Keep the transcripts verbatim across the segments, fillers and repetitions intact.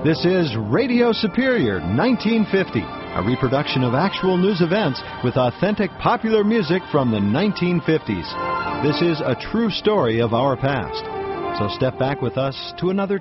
This is Radio Superior nineteen fifty, a reproduction of actual news events with authentic popular music from the nineteen fifties. This is a true story of our past. So step back with us to another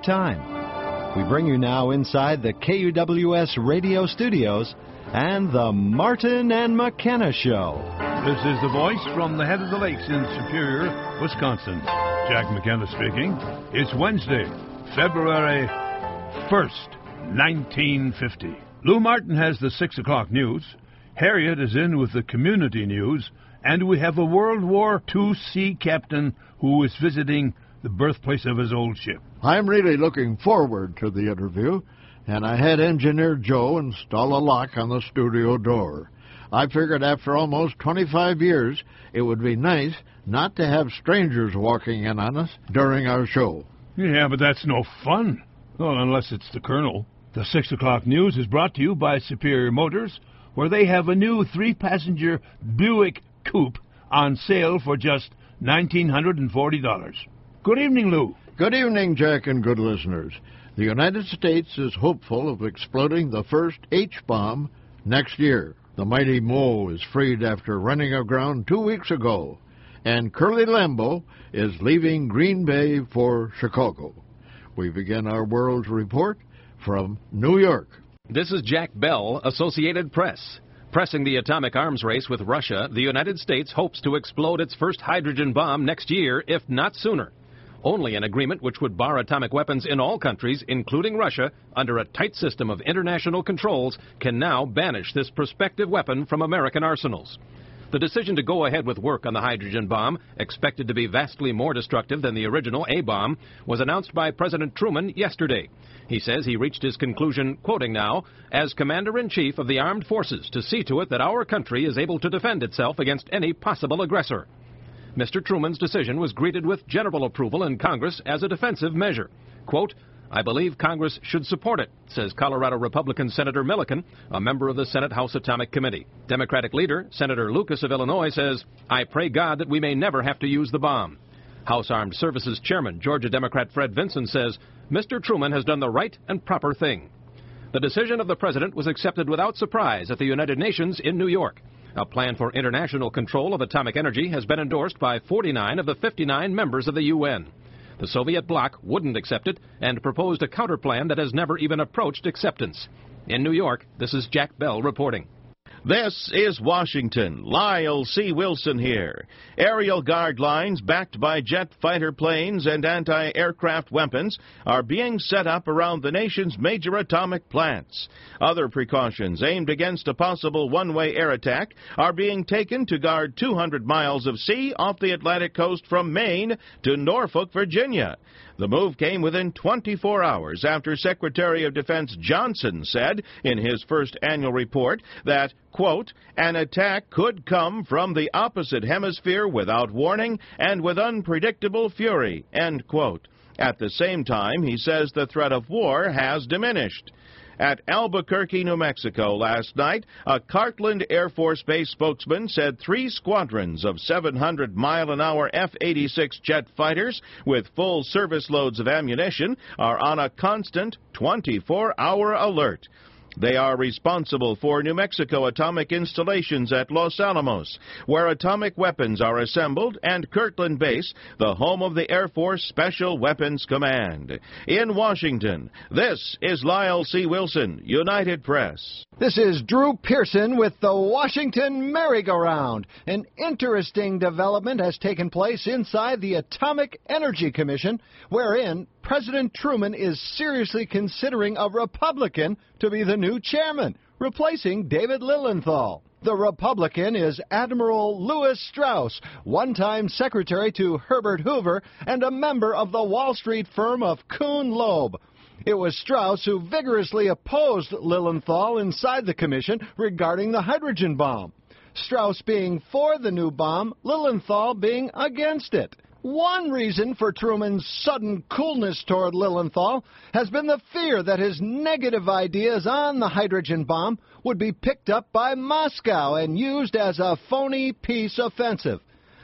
time. We bring you now inside the K U W S radio studios and the Martin and McKenna Show. This is the voice from the head of the lakes in Superior, Wisconsin. Jack McKenna speaking. It's Wednesday, February first, nineteen fifty. Lou Martin has the six o'clock news. Harriet is in with the community news. And we have a World War Two sea captain who is visiting the birthplace of his old ship. I'm really looking forward to the interview, and I had Engineer Joe install a lock on the studio door. I figured after almost twenty-five years, it would be nice not to have strangers walking in on us during our show. Yeah, but that's no fun. Well, unless it's the Colonel. The six o'clock news is brought to you by Superior Motors, where they have a new three-passenger Buick Coupe on sale for just one thousand nine hundred forty dollars. Good evening, Lou. Good evening, Jack, and good listeners. The United States is hopeful of exploding the first H-bomb next year. The mighty Mo is freed after running aground two weeks ago, and Curly Lambeau is leaving Green Bay for Chicago. We begin our World Report from New York. This is Jack Bell, Associated Press. Pressing the atomic arms race with Russia, the United States hopes to explode its first hydrogen bomb next year, if not sooner. Only an agreement which would bar atomic weapons in all countries, including Russia, under a tight system of international controls, can now banish this prospective weapon from American arsenals. The decision to go ahead with work on the hydrogen bomb, expected to be vastly more destructive than the original A-bomb, was announced by President Truman yesterday. He says he reached his conclusion, quoting now, as Commander-in-Chief of the Armed Forces to see to it that our country is able to defend itself against any possible aggressor. Mister Truman's decision was greeted with general approval in Congress as a defensive measure. Quote, I believe Congress should support it, says Colorado Republican Senator Milliken, a member of the Senate House Atomic Committee. Democratic leader Senator Lucas of Illinois says, I pray God that we may never have to use the bomb. House Armed Services Chairman Georgia Democrat Fred Vinson says, Mister Truman has done the right and proper thing. The decision of the president was accepted without surprise at the United Nations in New York. A plan for international control of atomic energy has been endorsed by forty-nine of the fifty-nine members of the U N. The Soviet bloc wouldn't accept it and proposed a counterplan that has never even approached acceptance. In New York, this is Jack Bell reporting. This is Washington. Lyle C. Wilson here. Aerial guard lines backed by jet fighter planes and anti-aircraft weapons are being set up around the nation's major atomic plants. Other precautions aimed against a possible one-way air attack are being taken to guard two hundred miles of sea off the Atlantic coast from Maine to Norfolk, Virginia. The move came within twenty-four hours after Secretary of Defense Johnson said in his first annual report that, quote, an attack could come from the opposite hemisphere without warning and with unpredictable fury, end quote. At the same time, he says the threat of war has diminished. At Albuquerque, New Mexico last night, a Cartland Air Force Base spokesman said three squadrons of seven hundred mile an hour F eighty-six jet fighters with full service loads of ammunition are on a constant twenty-four hour alert. They are responsible for New Mexico atomic installations at Los Alamos, where atomic weapons are assembled, and Kirtland Base, the home of the Air Force Special Weapons Command. In Washington, this is Lyle C. Wilson, United Press. This is Drew Pearson with the Washington Merry-Go-Round. An interesting development has taken place inside the Atomic Energy Commission, wherein President Truman is seriously considering a Republican to be the new chairman, replacing David Lilienthal. The Republican is Admiral Lewis Strauss, one-time secretary to Herbert Hoover and a member of the Wall Street firm of Kuhn Loeb. It was Strauss who vigorously opposed Lilienthal inside the commission regarding the hydrogen bomb. Strauss being for the new bomb, Lilienthal being against it. One reason for Truman's sudden coolness toward Lilienthal has been the fear that his negative ideas on the hydrogen bomb would be picked up by Moscow and used as a phony peace offensive.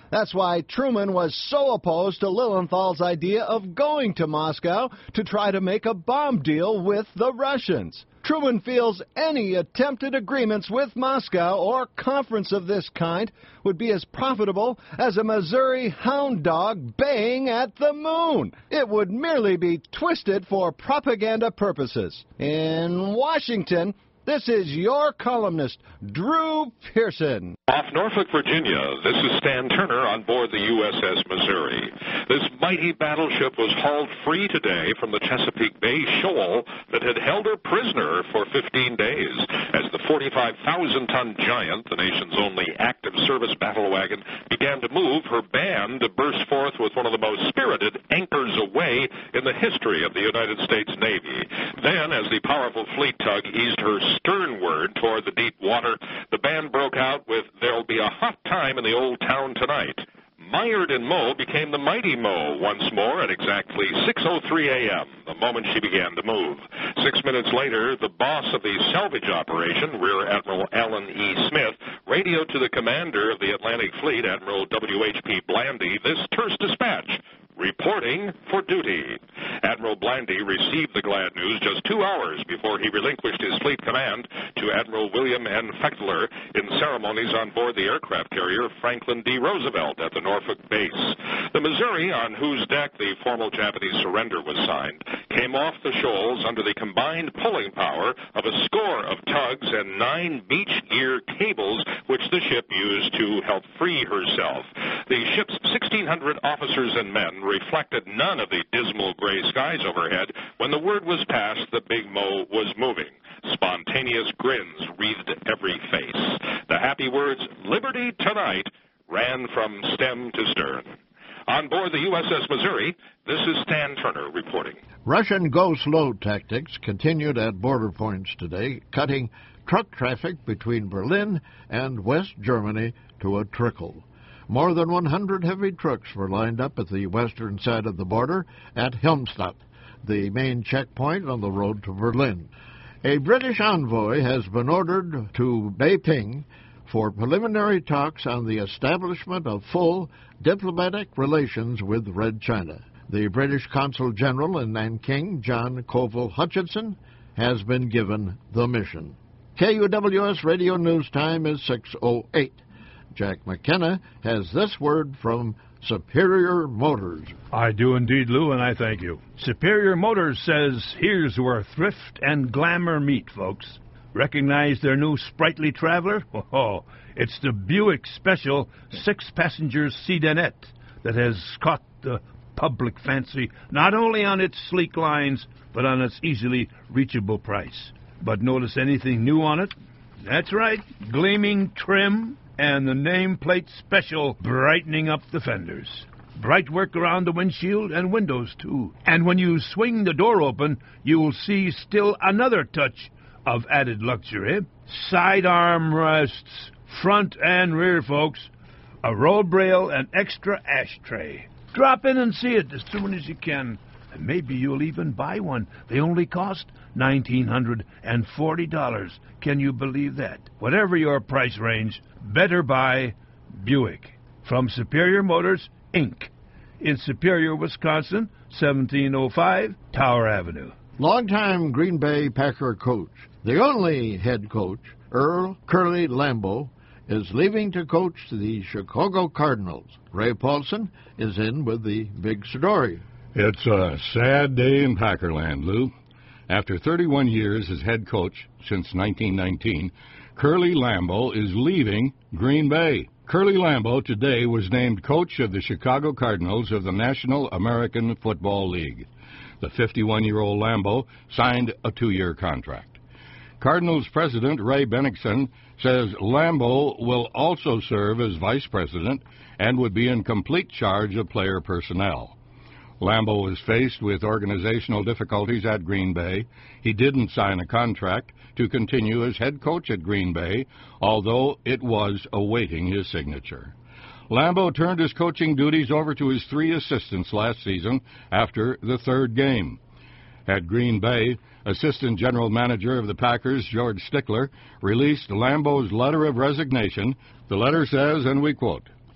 That's why Truman was so opposed to Lilienthal's idea of going to Moscow to try to make a bomb deal with the Russians. Truman feels any attempted agreements with Moscow or conference of this kind would be as profitable as a Missouri hound dog baying at the moon. It would merely be twisted for propaganda purposes. In Washington, this is your columnist, Drew Pearson. Off Norfolk, Virginia, this is Stan Turner on board the U S S Missouri. This mighty battleship was hauled free today from the Chesapeake Bay shoal that had held her prisoner for fifteen days. As the forty-five thousand ton giant, the nation's only active service battle wagon, began to move, her band burst forth with one of the most spirited anchors away in the history of the United States Navy. Then, as the powerful fleet tug eased her sternward toward the deep water, the band broke out with "There'll Be a Hot Time in the Old Town Tonight." Mired and Moe became the Mighty Moe once more at exactly six oh three a m, the moment she began to move. Six minutes later, the boss of the salvage operation, Rear Admiral Alan E. Smith, radioed to the commander of the Atlantic Fleet, Admiral W H P Blandy, this terse dispatch: "Reporting for duty." Admiral Blandy received the glad news just two hours before he relinquished his fleet command to Admiral William N. Fechtler in ceremonies on board the aircraft carrier Franklin D. Roosevelt at the Norfolk base. The Missouri, on whose deck the formal Japanese surrender was signed, came off the shoals under the combined pulling power of a score of tugs and nine beach gear cables which the ship used to help free herself. The ship's sixteen hundred officers and men reflected none of the dismal gray skies overhead when the word was passed that Big Mo was moving. Spontaneous grins wreathed every face. The happy words, "Liberty tonight," ran from stem to stern. On board the U S S Missouri, this is Stan Turner reporting. Russian go-slow tactics continued at border points today, cutting truck traffic between Berlin and West Germany to a trickle. More than one hundred heavy trucks were lined up at the western side of the border at Helmstadt, the main checkpoint on the road to Berlin. A British envoy has been ordered to Beijing for preliminary talks on the establishment of full diplomatic relations with Red China. The British Consul General in Nanking, John Colville Hutchinson, has been given the mission. K U W S Radio News Time is six oh eight. Jack McKenna has this word from Superior Motors. I do indeed, Lou, and I thank you. Superior Motors says, here's where thrift and glamour meet, folks. Recognize their new sprightly traveler? Oh, it's the Buick Special six-passenger sedanette that has caught the public fancy not only on its sleek lines, but on its easily reachable price. But notice anything new on it? That's right, gleaming trim and the nameplate special brightening up the fenders. Bright work around the windshield and windows, too. And when you swing the door open, you'll see still another touch of added luxury. Side arm rests, front and rear, folks. A robe rail and extra ashtray. Drop in and see it as soon as you can. And maybe you'll even buy one. They only cost one thousand nine hundred forty dollars. Can you believe that? Whatever your price range, better buy Buick. From Superior Motors, Incorporated. In Superior, Wisconsin, seventeen oh five Tower Avenue. Longtime Green Bay Packer coach, the only head coach, Earl Curly Lambeau, is leaving to coach the Chicago Cardinals. Ray Paulson is in with the big story. It's a sad day in Packerland, Lou. After thirty-one years as head coach since nineteen nineteen, Curly Lambeau is leaving Green Bay. Curly Lambeau today was named coach of the Chicago Cardinals of the National American Football League. The fifty-one-year-old Lambeau signed a two-year contract. Cardinals president Ray Bennickson says Lambeau will also serve as vice president and would be in complete charge of player personnel. Lambeau was faced with organizational difficulties at Green Bay. He didn't sign a contract to continue as head coach at Green Bay, although it was awaiting his signature. Lambeau turned his coaching duties over to his three assistants last season after the third game. At Green Bay, Assistant General Manager of the Packers, George Stickler, released Lambeau's letter of resignation. The letter says, and we quote,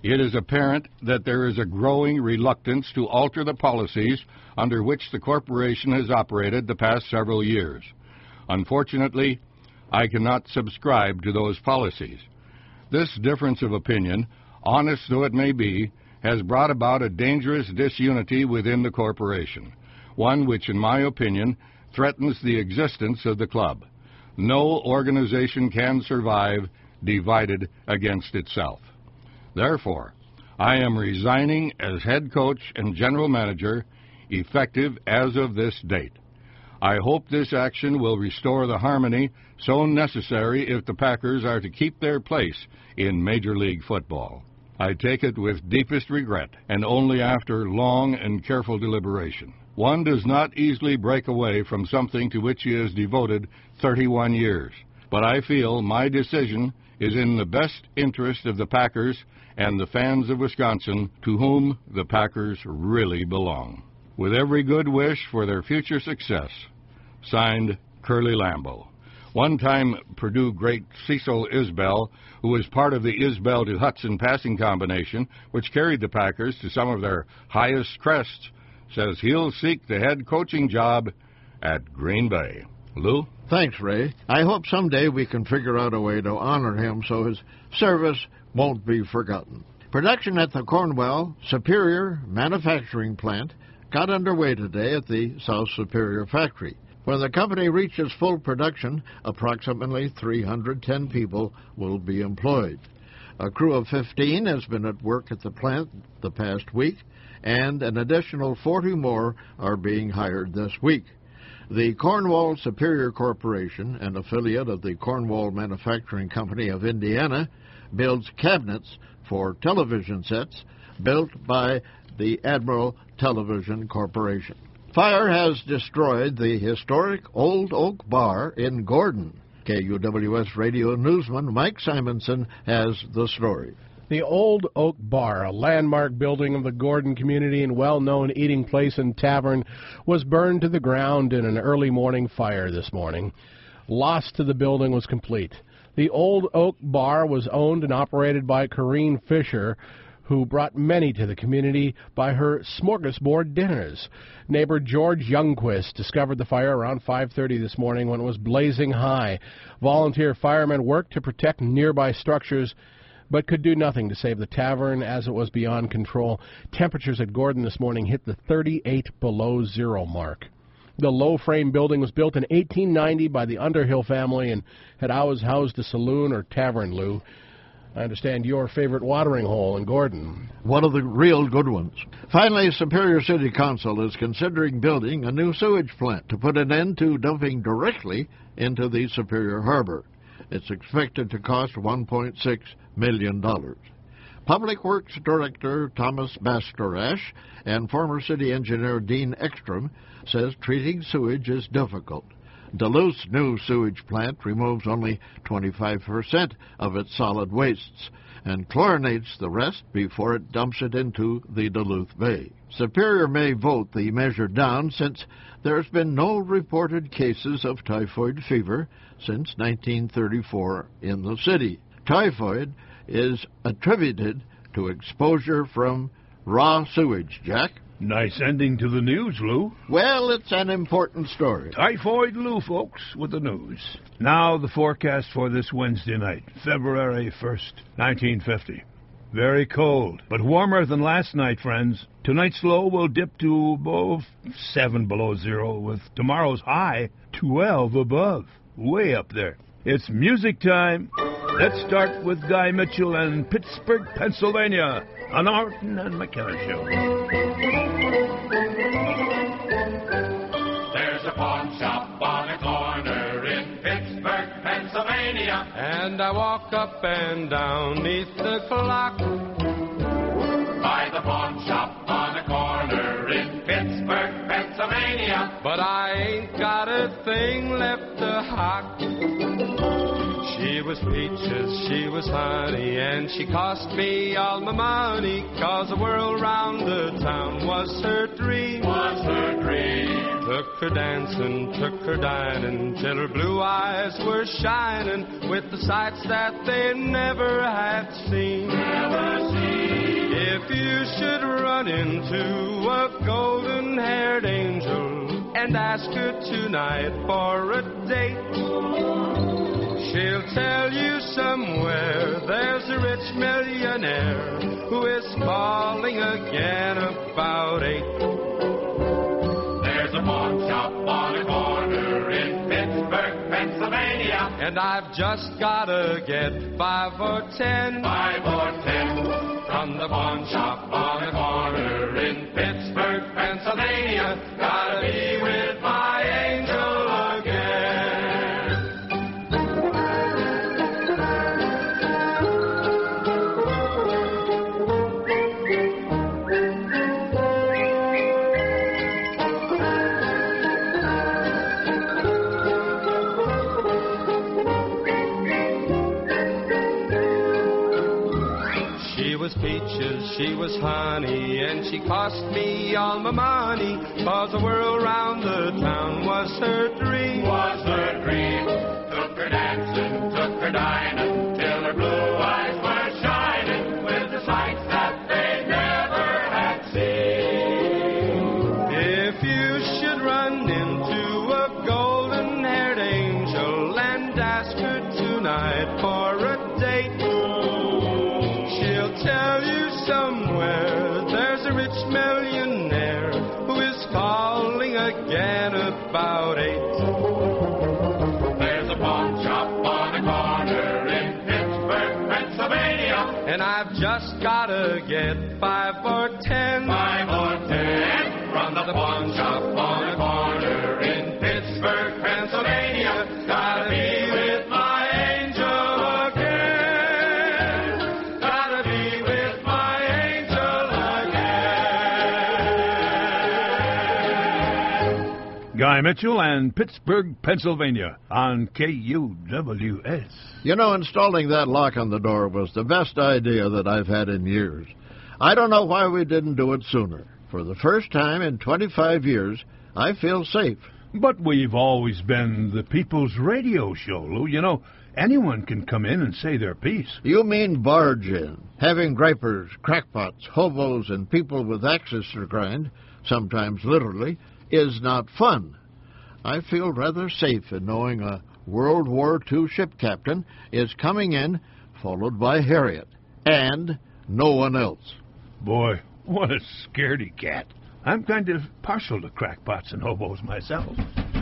It is apparent that there is a growing reluctance to alter the policies under which the corporation has operated the past several years. Unfortunately, I cannot subscribe to those policies. This difference of opinion, honest though it may be, has brought about a dangerous disunity within the corporation, one which, in my opinion, threatens the existence of the club. No organization can survive divided against itself. Therefore, I am resigning as head coach and general manager, effective as of this date. I hope this action will restore the harmony so necessary if the Packers are to keep their place in Major League Football. I take it with deepest regret, and only after long and careful deliberation. One does not easily break away from something to which he has devoted thirty-one years, but I feel my decision is in the best interest of the Packers and the fans of Wisconsin, to whom the Packers really belong. With every good wish for their future success, signed, Curly Lambeau. One-time Purdue great Cecil Isbell, who was part of the Isbell to Hudson passing combination, which carried the Packers to some of their highest crests, says he'll seek the head coaching job at Green Bay. Lou? Thanks, Ray. I hope someday we can figure out a way to honor him so his service won't be forgotten. Production at the Cornwell Superior Manufacturing Plant got underway today at the South Superior factory. When the company reaches full production, approximately three hundred ten people will be employed. A crew of fifteen has been at work at the plant the past week, and an additional forty more are being hired this week. The Cornwall Superior Corporation, an affiliate of the Cornwall Manufacturing Company of Indiana, builds cabinets for television sets built by the Admiral Television Corporation. Fire has destroyed the historic Old Oak Bar in Gordon. K U W S radio newsman Mike Simonson has the story. The Old Oak Bar, a landmark building of the Gordon community and well-known eating place and tavern, was burned to the ground in an early morning fire this morning. Loss to the building was complete. The Old Oak Bar was owned and operated by Corrine Fisher, who brought many to the community by her smorgasbord dinners. Neighbor George Youngquist discovered the fire around five thirty this morning when it was blazing high. Volunteer firemen worked to protect nearby structures, but could do nothing to save the tavern as it was beyond control. Temperatures at Gordon this morning hit the thirty-eight below zero mark. The low-frame building was built in eighteen ninety by the Underhill family and had always housed a saloon or tavern, Lou. I understand your favorite watering hole in Gordon. One of the real good ones. Finally, Superior City Council is considering building a new sewage plant to put an end to dumping directly into the Superior Harbor. It's expected to cost one point six million dollars. Public Works Director Thomas Bastarash and former city engineer Dean Ekstrom says treating sewage is difficult. Duluth's new sewage plant removes only twenty-five percent of its solid wastes and chlorinates the rest before it dumps it into the Duluth Bay. Superior may vote the measure down since there's been no reported cases of typhoid fever since nineteen thirty-four in the city. Typhoid is attributed to exposure from raw sewage, Jack. Nice ending to the news, Lou. Well, it's an important story. Typhoid Lou, folks, with the news. Now the forecast for this Wednesday night, February first, nineteen fifty. Very cold, but warmer than last night, friends. Tonight's low will dip to above seven below zero, with tomorrow's high twelve above. Way up there. It's music time. Let's start with Guy Mitchell and Pittsburgh, Pennsylvania, on Artin and McKenna Show. There's a pawn shop on a corner in Pittsburgh, Pennsylvania, and I walk up and down neath the clock. By the pawn shop on a corner in Pittsburgh, Pennsylvania, but I ain't got a thing left to hock. She was peaches, she was honey, and she cost me all my money, 'cause the world round the town was her dream. Was her dream. Took her dancing, took her dining, till her blue eyes were shining with the sights that they never had seen. Never seen. If you should run into a golden-haired angel and ask her tonight for a date, she'll tell you somewhere there's a rich millionaire who is calling again about eight. There's a pawn shop on a corner in Pittsburgh, Pennsylvania, and I've just gotta get five or ten. Five or ten from the pawn shop on a corner in Pittsburgh, Pennsylvania. Gotta be with my angel again. She was peaches, she was honey, and she cost me all my money, 'cause the world round the town was her dream. Was her dream. Took her dancing, took her dining, till her blue eyes were shining with the sights that they never had seen. If you should run into a golden-haired angel and ask her tonight for a date, she'll tell you somewhere there's a rich millionaire who is calling again about eight. There's a pawn shop on a corner in Pittsburgh, Pennsylvania, and I've just gotta get five or ten. Five or ten from the pawn shop on a corner in Pittsburgh, Pennsylvania. Gotta be with my angel again. Gotta be with my angel again. Guy Mitchell and Pittsburgh, Pennsylvania on K U W S. You know, installing that lock on the door was the best idea that I've had in years. I don't know why we didn't do it sooner. For the first time in twenty-five years, I feel safe. But we've always been the people's radio show, Lou. You know, anyone can come in and say their piece. You mean barge in. Having gripers, crackpots, hobos, and people with axes to grind, sometimes literally, is not fun. I feel rather safe in knowing a World War Two ship captain is coming in, followed by Harriet, and no one else. Boy, what a scaredy cat. I'm kind of partial to crackpots and hobos myself.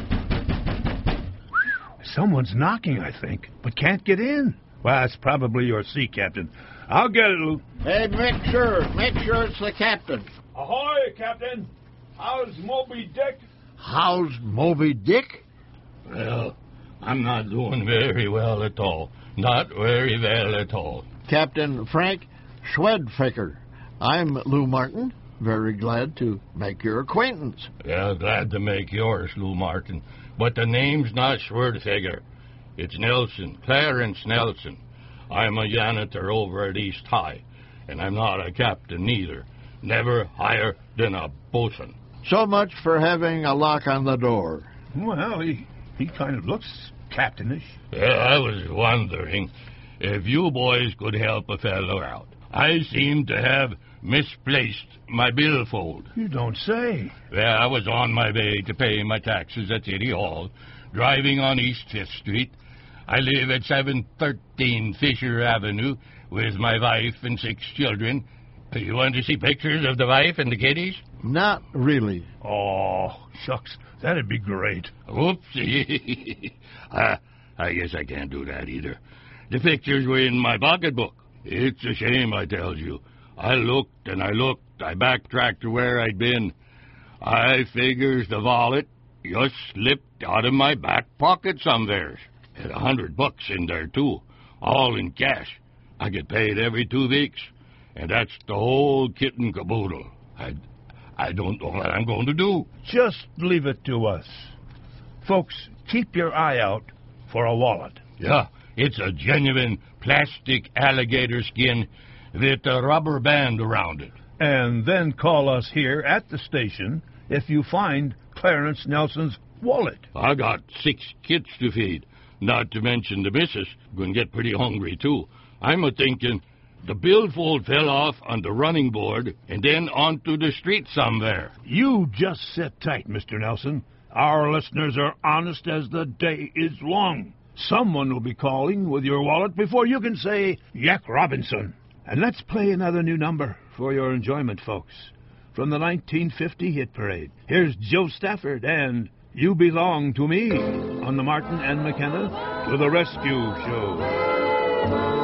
Someone's knocking, I think, but can't get in. Well, it's probably your sea captain. I'll get it, Lou. Hey, make sure, make sure it's the captain. Ahoy, Captain. How's Moby Dick? How's Moby Dick? Well, I'm not doing very well at all. Not very well at all. Captain Frank Schwedfaker. I'm Lou Martin. Very glad to make your acquaintance. Yeah, glad to make yours, Lou Martin. But the name's not Schwerdfager. It's Nelson, Clarence Nelson. I'm a janitor over at East High, and I'm not a captain either. Never higher than a bosun. So much for having a lock on the door. Well, he, he kind of looks captainish. Yeah, I was wondering if you boys could help a fellow out. I seem to have misplaced my billfold. You don't say. Well, I was on my way to pay my taxes at City Hall, driving on East Fifth Street. I live at seven thirteen Fisher Avenue with my wife and six children. You want to see pictures of the wife and the kiddies? Not really. Oh, shucks, that'd be great. Whoopsie. uh, I guess I can't do that either. The pictures were in my pocketbook. It's a shame, I tells you. I looked and I looked. I backtracked to where I'd been. I figures the wallet just slipped out of my back pocket somewheres. Had a hundred bucks in there, too, all in cash. I get paid every two weeks, and that's the whole kit and caboodle. I, I don't know what I'm going to do. Just leave it to us. Folks, keep your eye out for a wallet. Yeah, it's a genuine plastic alligator skin with a rubber band around it. And then call us here at the station if you find Clarence Nelson's wallet. I got six kids to feed, not to mention the missus. Going to get pretty hungry, too. I'm a-thinking The billfold fell off on the running board and then onto the street somewhere. You just sit tight, Mister Nelson. Our listeners are honest as the day is long. Someone will be calling with your wallet before you can say, Yak Robinson. And let's play another new number for your enjoyment, folks. From the nineteen fifty hit parade, here's Joe Stafford and You Belong to Me on the Martin and McKenna to the Rescue Show.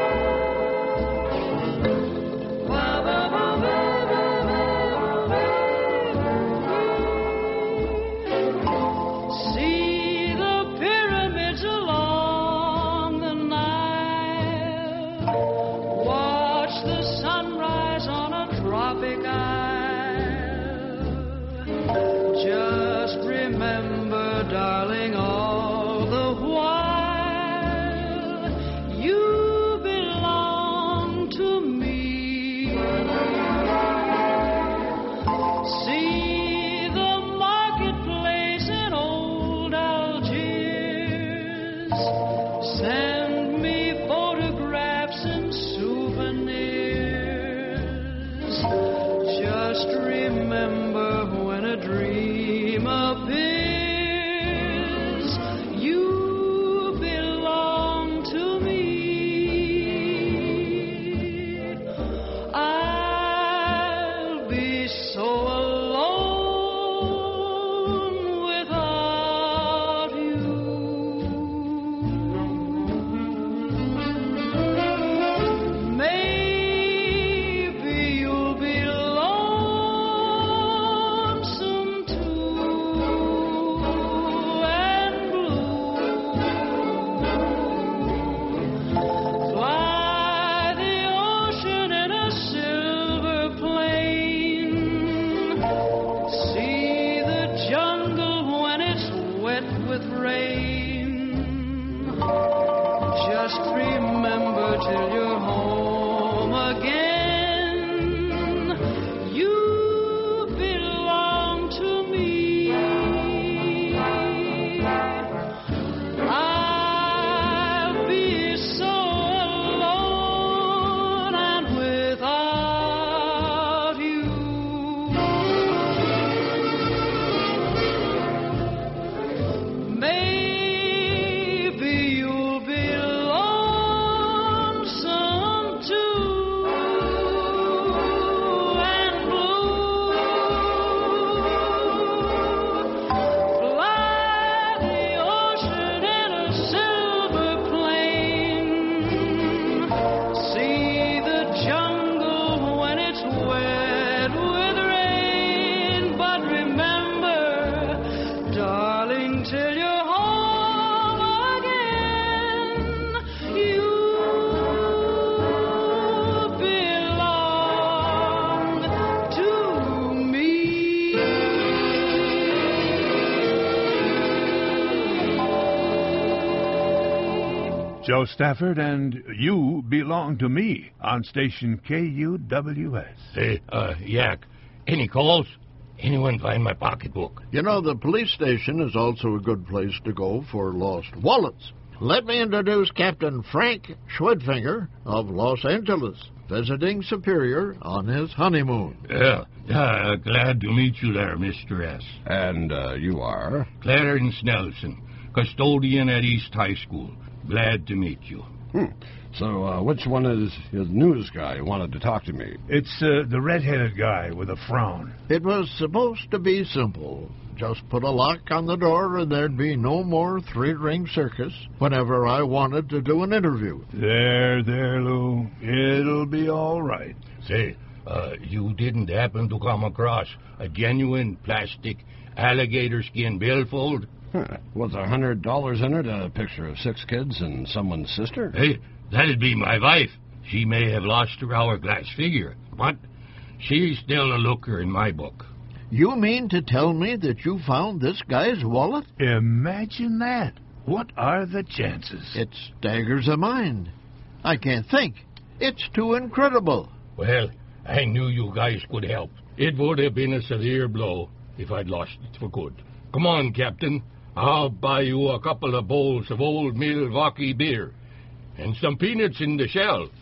Joe Stafford and You Belong to Me on station K U W S. Hey, uh, Yak, any calls? Anyone find my pocketbook? You know, the police station is also a good place to go for lost wallets. Let me introduce Captain Frank Schwedfinger of Los Angeles, visiting Superior on his honeymoon. Yeah, uh, glad to meet you there, Mister S. And uh, you are? Clarence Nelson, custodian at East High School. Glad to meet you. Hmm. So, uh, which one is his news guy who wanted to talk to me? It's uh, the red-headed guy with a frown. It was supposed to be simple. Just put a lock on the door and there'd be no more three-ring circus whenever I wanted to do an interview. There, there, Lou. It'll be all right. Say, uh, you didn't happen to come across a genuine plastic alligator skin billfold? Huh. Was a hundred dollars in it a picture of six kids and someone's sister? Hey, that'd be my wife. She may have lost her hourglass figure, but she's still a looker in my book. You mean to tell me that you found this guy's wallet? Imagine that. What are the chances? It staggers the mind. I can't think. It's too incredible. Well, I knew you guys could help. It would have been a severe blow if I'd lost it for good. Come on, Captain. I'll buy you a couple of bowls of old Milwaukee beer and some peanuts in the shell.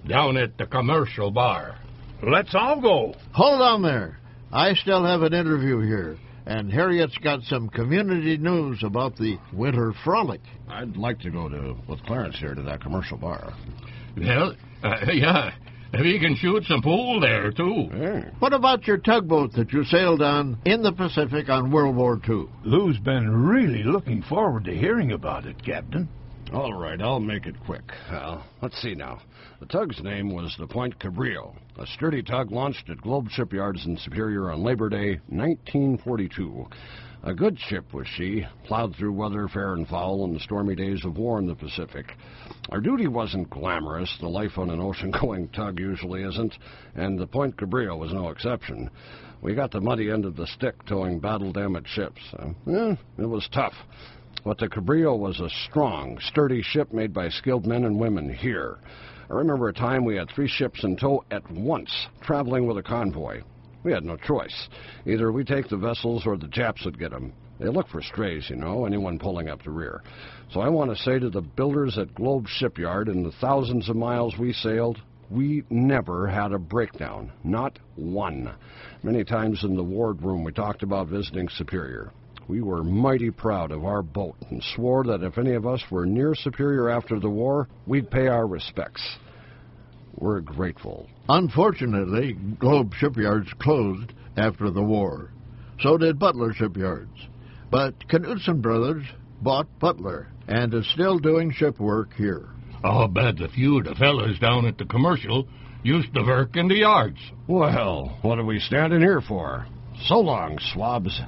down at the commercial bar. Let's all go. Hold on there. I still have an interview here, and Harriet's got some community news about the Winter Frolic. I'd like to go to with Clarence here to that commercial bar. Well, uh, yeah, we can shoot some pool there, too. Yeah. What about your tugboat that you sailed on in the Pacific on World War Two? Lou's been really looking forward to hearing about it, Captain. All right, I'll make it quick. Well, let's see now. The tug's name was the Point Cabrillo, a sturdy tug launched at Globe Shipyards in Superior on Labor Day, nineteen forty-two. A good ship was she, plowed through weather fair and foul in the stormy days of war in the Pacific. Our duty wasn't glamorous. The life on an ocean-going tug usually isn't, and the Point Cabrillo was no exception. We got the muddy end of the stick towing battle-damaged ships. Uh, eh, it was tough. But the Cabrillo was a strong, sturdy ship made by skilled men and women here. I remember a time we had three ships in tow at once, traveling with a convoy. We had no choice. Either we take the vessels or the Japs would get them. They look for strays, you know, anyone pulling up the rear. So I want to say to the builders at Globe Shipyard and the thousands of miles we sailed, we never had a breakdown. Not one. Many times in the wardroom we talked about visiting Superior. We were mighty proud of our boat and swore that if any of us were near Superior after the war, we'd pay our respects. We're grateful. Unfortunately, Globe Shipyards closed after the war. So did Butler Shipyards. But Knudsen Brothers bought Butler and is still doing ship work here. I'll bet a few of the fellas down at the commercial used to work in the yards. Well, what are we standing here for? So long, swabs.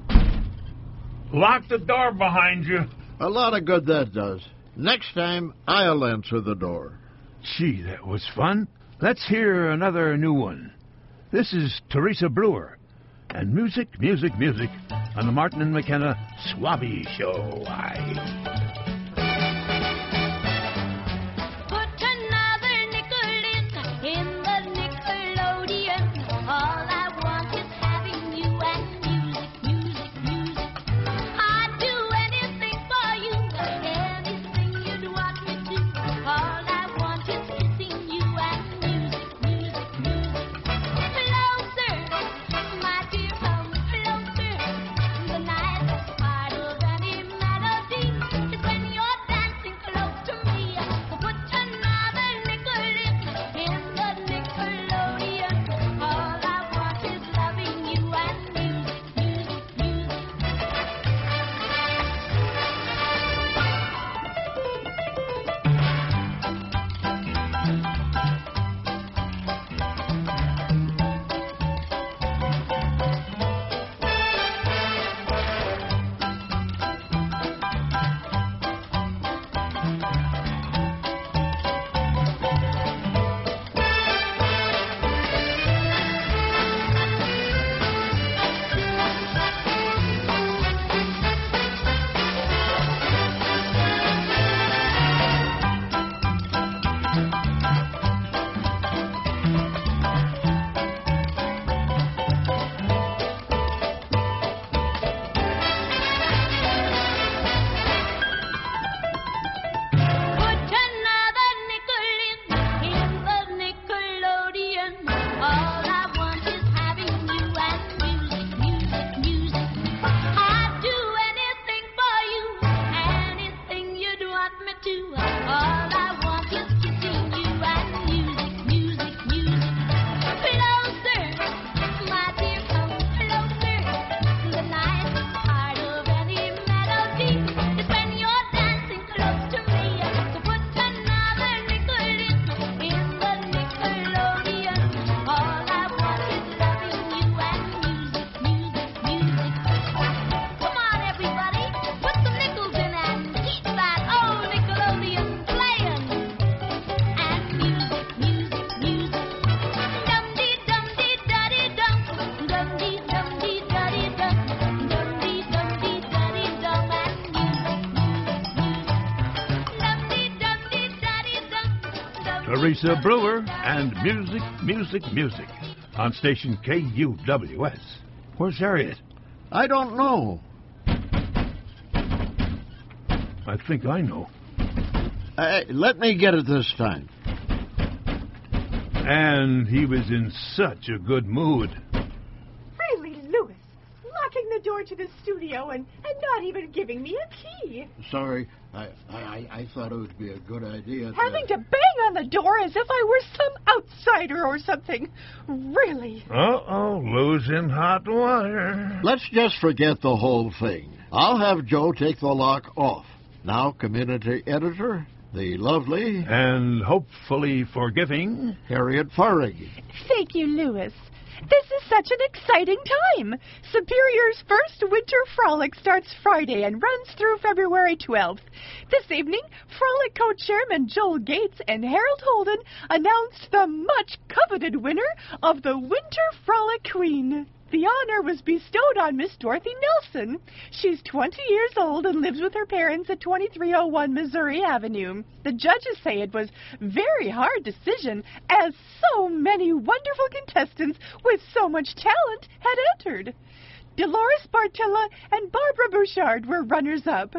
Lock the door behind you. A lot of good that does. Next time, I'll answer the door. Gee, that was fun. Let's hear another new one. This is Teresa Brewer. And music, music, music on the Martin and McKenna Swabby Show. Aye. Teresa Brewer and Music, Music, Music on station K U W S. Where's Harriet? I don't know. I think I know. Uh, let me get it this time. And he was in such a good mood. Really, Louis? Locking the door to the studio and, and not even giving me a key. Sorry, I, I, I thought it would be a good idea to... Having to bang on the door as if I were some outsider or something. Really. Uh-oh, losing hot water. Let's just forget the whole thing. I'll have Joe take the lock off. Now, community editor, the lovely... and hopefully forgiving... Harriet Farrig. Thank you, Louis. This is such an exciting time. Superior's first winter frolic starts Friday and runs through February twelfth. This evening, Frolic co-chairman Joel Gates and Harold Holden announced the much-coveted winner of the Winter Frolic Queen. The honor was bestowed on Miss Dorothy Nelson. She's twenty years old and lives with her parents at twenty-three oh one Missouri Avenue. The judges say it was a very hard decision, as so many wonderful contestants with so much talent had entered. Dolores Bartilla and Barbara Bouchard were runners-up.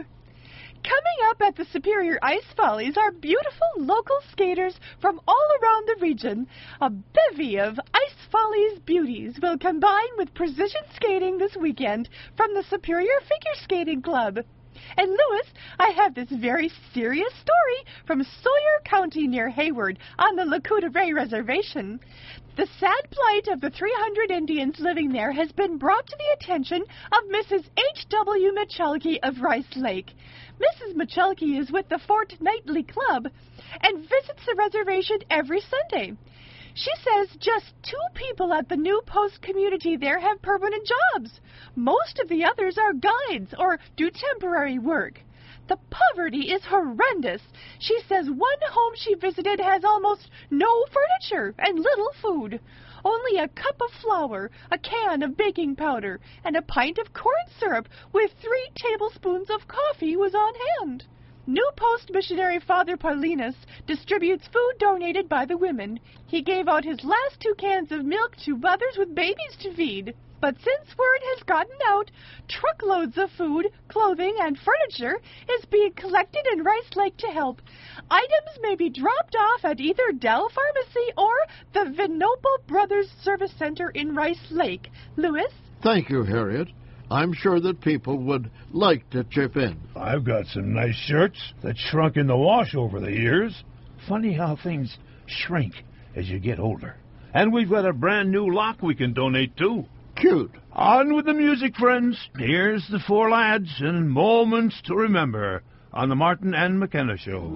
Coming up at the Superior Ice Follies are beautiful local skaters from all around the region. A bevy of Ice Follies beauties will combine with precision skating this weekend from the Superior Figure Skating Club. And, Louis, I have this very serious story from Sawyer County near Hayward on the Lakota Ray Reservation. The sad plight of the three hundred Indians living there has been brought to the attention of Missus H W Michalke of Rice Lake. Missus Michalke is with the Fortnightly Club and visits the reservation every Sunday. She says just two people at the New Post community there have permanent jobs. Most of the others are guides or do temporary work. The poverty is horrendous. She says one home she visited has almost no furniture and little food. Only a cup of flour, a can of baking powder, and a pint of corn syrup with three tablespoons of coffee was on hand. New Post missionary Father Paulinus distributes food donated by the women. He gave out his last two cans of milk to mothers with babies to feed. But since word has gotten out, truckloads of food, clothing, and furniture is being collected in Rice Lake to help. Items may be dropped off at either Dell Pharmacy or the Vinoble Brothers Service Center in Rice Lake. Louis? Thank you, Harriet. I'm sure that people would like to chip in. I've got some nice shirts that shrunk in the wash over the years. Funny how things shrink as you get older. And we've got a brand new lock we can donate too. Cute. On with the music, friends. Here's the Four Lads and Moments to Remember on the Martin and McKenna Show.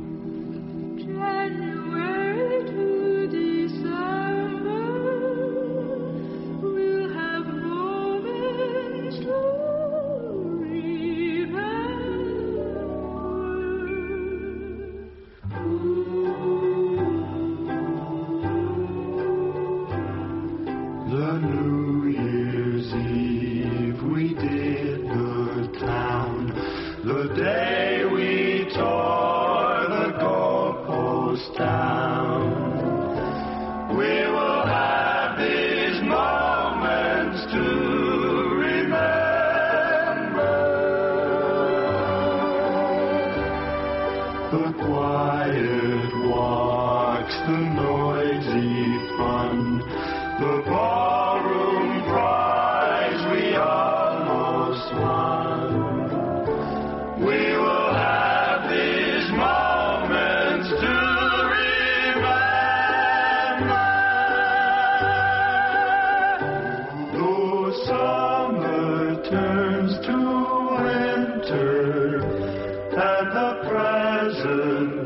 January to December, we'll have moments to remember. The New Year's Eve we did the town. The day we tore the goalpost down. We will have these moments to remember. The quiet walks, the noisy fun, the ballroom prize we almost won. We will have these moments to remember. Though summer turns to winter and the present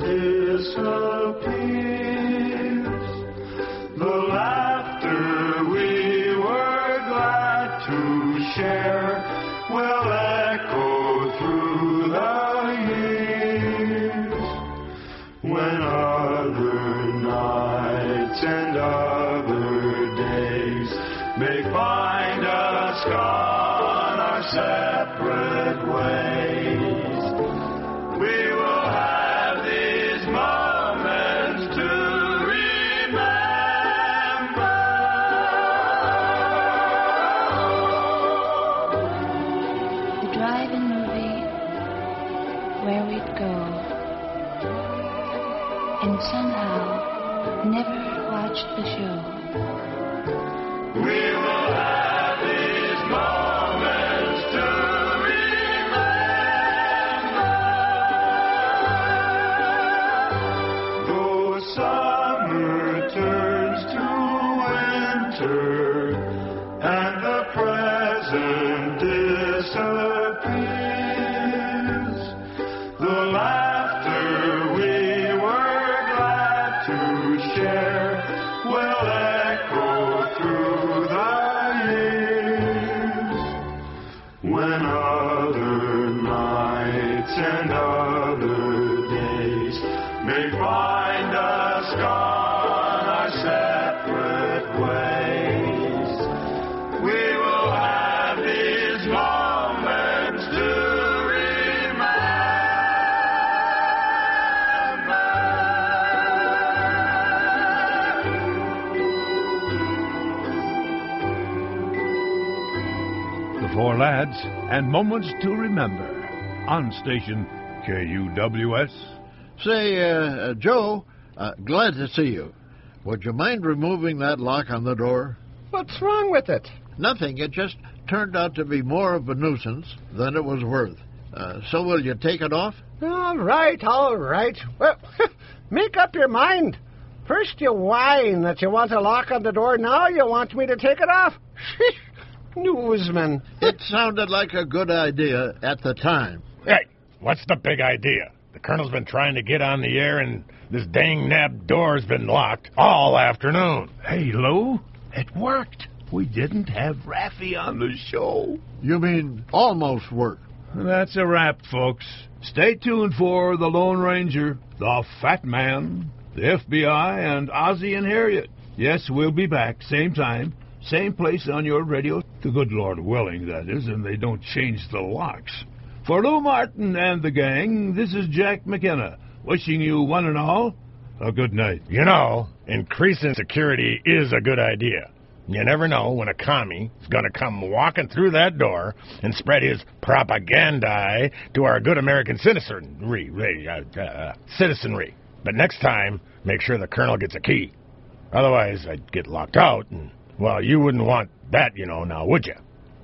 disappears, the laughter we were glad to share will echo through the years. When other nights and other days may find us gone our separate ways, we will have these moments to remember. The drive-in movie, where we'd go, and somehow never watched the show. We will have these moments to remember. Though summer turns to winter and the present disappears, the laughter we were glad to share will echo through the years. When other nights and other days may find us gone our separate ways, we will have these moments to The Four Lads and Moments to Remember on station K U W S. Say, uh, uh, Joe, uh, glad to see you. Would you mind removing that lock on the door? What's wrong with it? Nothing. It just turned out to be more of a nuisance than it was worth. Uh, so will you take it off? All right, all right. Well, make up your mind. First you whine that you want a lock on the door. Now you want me to take it off. Newsman. It sounded like a good idea at the time. Hey, what's the big idea? The Colonel's been trying to get on the air, and this dang nab door's been locked all afternoon. Hey, Lou, it worked. We didn't have Raffy on the show. You mean almost worked? That's a wrap, folks. Stay tuned for The Lone Ranger, The Fat Man, the F B I, and Ozzie and Harriet. Yes, we'll be back, same time, same place on your radio. The good Lord willing, that is, and they don't change the locks. For Lou Martin and the gang, this is Jack McKenna, wishing you one and all a good night. You know, increasing security is a good idea. You never know when a commie is going to come walking through that door and spread his propaganda to our good American citizenry. Uh, uh, citizenry. But next time, make sure the Colonel gets a key. Otherwise, I'd get locked out, and, well, you wouldn't want that, you know, now, would you?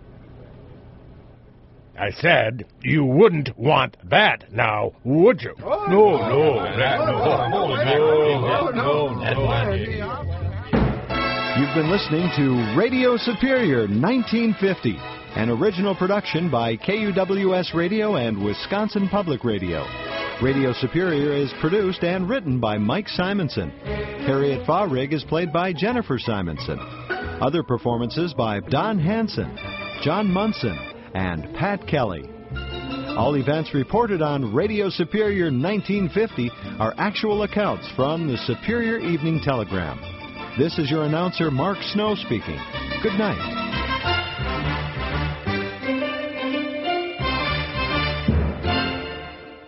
I said you wouldn't want that, now, would you? Oh, no, no, that, no, no, no, no, no. You've been listening to Radio Superior nineteen fifty, an original production by K U W S Radio and Wisconsin Public Radio. Radio Superior is produced and written by Mike Simonson. Harriet Fahrig is played by Jennifer Simonson. Other performances by Don Hansen, John Munson, and Pat Kelly. All events reported on Radio Superior nineteen fifty are actual accounts from the Superior Evening Telegram. This is your announcer, Mark Snow, speaking. Good night.